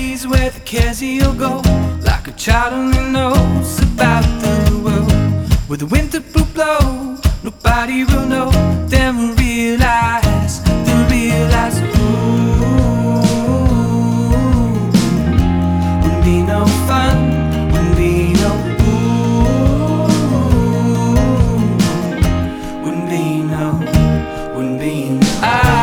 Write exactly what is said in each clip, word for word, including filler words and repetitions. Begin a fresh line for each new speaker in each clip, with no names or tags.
days where the cares you'll go like a child only knows about the world. Where the winter will blow, nobody will know. Then we'll realize, then we'll realize, ooh, wouldn't be no fun, wouldn't be no ooh, wouldn't be no, wouldn't be no I.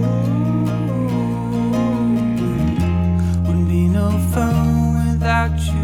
Without you.